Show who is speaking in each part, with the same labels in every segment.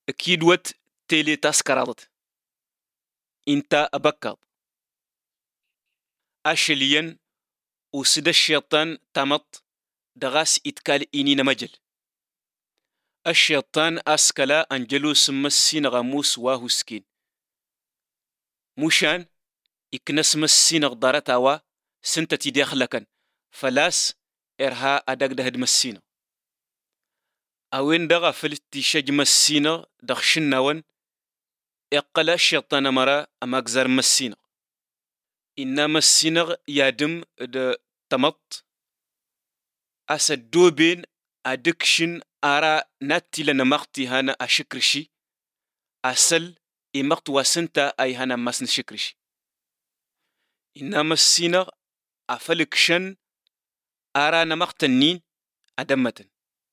Speaker 1: أكيد وات تيلي تاسكرادت إنتا أبكاد أشليا وسد الشيطان تمط دغاس إتكال إني نمجل الشيطان أسكلا أنجلو سمسين غموس واهوسكين مشان إكنس مسين غدارتاوا سنتا تدخلكن فلاس إرها أدق دهد مسين أوين دغا فلتي شج مسين دخشناون إقلا الشيطان مرا أماكزار مسين إنما السينغ يادم د تمط أسد دوبين أدكشن أرى ناتي لنا مقتي هانا أشكرشي أسل إمقت وسنتا أي هانا مسن شكرشي إنما السينغ أفلكشن أرى نمقتنين أدمتن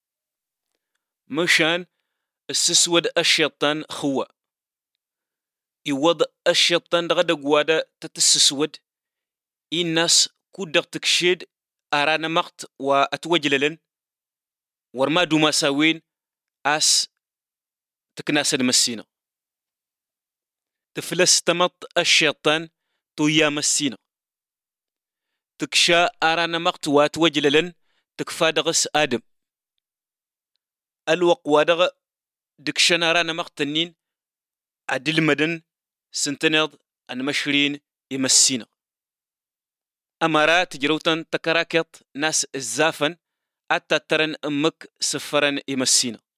Speaker 1: مشان السسود الشيطان خوا يوض الشيطان غدا قوادا تتسسود الناس كودر تكشيد أرانا مقت وأتوجللن ورما دوما ساوين أس تكناسد مسينا تفلس تمط الشيطان تويا مسينا تكشا أرانا مقت وأتوجللن تكفادغس آدم الوق وادغ دكشن أرانا مقتنين عدل مدن سنتنض أن مشرين يمسينا أمارا تجروتن تكراكت ناس الزافن أتا ترن أمك سفرن يمسينا